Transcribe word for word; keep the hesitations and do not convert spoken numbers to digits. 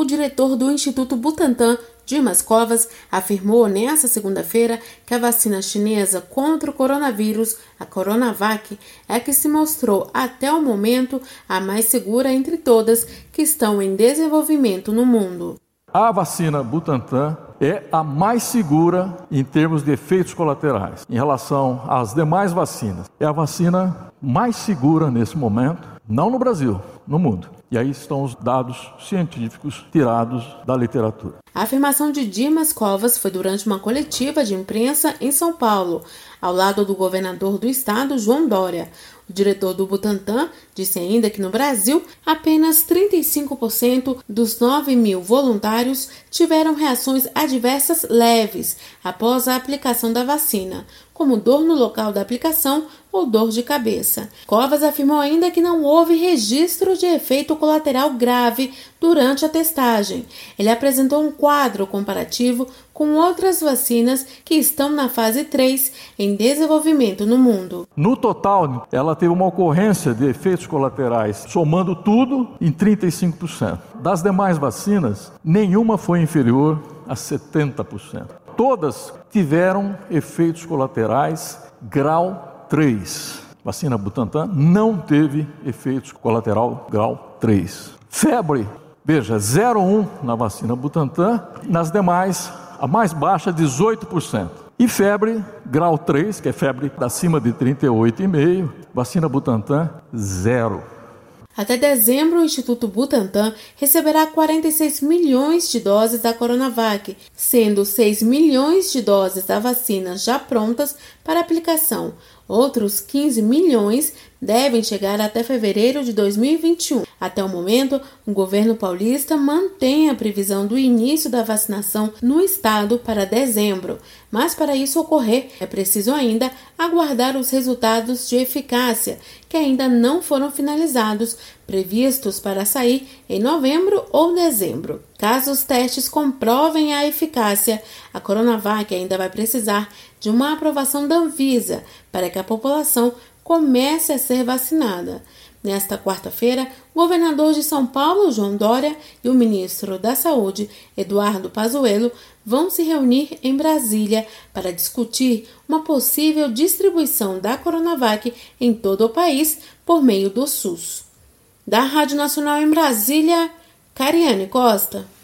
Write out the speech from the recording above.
diretor do Instituto Butantan, Dimas Covas, afirmou nesta segunda-feira que a vacina chinesa contra o coronavírus, a Coronavac, é a que se mostrou até o momento a mais segura entre todas que estão em desenvolvimento no mundo. A vacina Butantan é a mais segura em termos de efeitos colaterais em relação às demais vacinas. É a vacina mais segura nesse momento, não no Brasil, no mundo. E aí estão os dados científicos tirados da literatura. A afirmação de Dimas Covas foi durante uma coletiva de imprensa em São Paulo, ao lado do governador do estado, João Dória. O diretor do Butantan disse ainda que no Brasil, apenas trinta e cinco por cento dos nove mil voluntários tiveram reações adversas leves após a aplicação da vacina, como dor no local da aplicação ou dor de cabeça. Covas afirmou ainda que não houve registro de efeito colateral grave durante a testagem. Ele apresentou um quadro comparativo com outras vacinas que estão na fase três em desenvolvimento no mundo. No total, ela teve uma ocorrência de efeitos colaterais, somando tudo, em trinta e cinco por cento. Das demais vacinas, nenhuma foi inferior a setenta por cento. Todas tiveram efeitos colaterais grau três. Vacina Butantan não teve efeitos colateral grau três. Febre, veja, zero vírgula um na vacina Butantan, nas demais, a mais baixa, dezoito por cento. E febre, grau três, que é febre acima de trinta e oito vírgula cinco, vacina Butantan, zero. Até dezembro, o Instituto Butantan receberá quarenta e seis milhões de doses da Coronavac, sendo seis milhões de doses da vacina já prontas para aplicação. Outros quinze milhões devem chegar até fevereiro de dois mil e vinte e um. Até o momento, o governo paulista mantém a previsão do início da vacinação no estado para dezembro, mas para isso ocorrer, é preciso ainda aguardar os resultados de eficácia, que ainda não foram finalizados, previstos para sair em novembro ou dezembro. Caso os testes comprovem a eficácia, a Coronavac ainda vai precisar de uma aprovação da Anvisa para que a população comece a ser vacinada. Nesta quarta-feira, o governador de São Paulo, João Dória, e o ministro da Saúde, Eduardo Pazuello, vão se reunir em Brasília para discutir uma possível distribuição da Coronavac em todo o país por meio do SUS. Da Rádio Nacional em Brasília, Cariane Costa.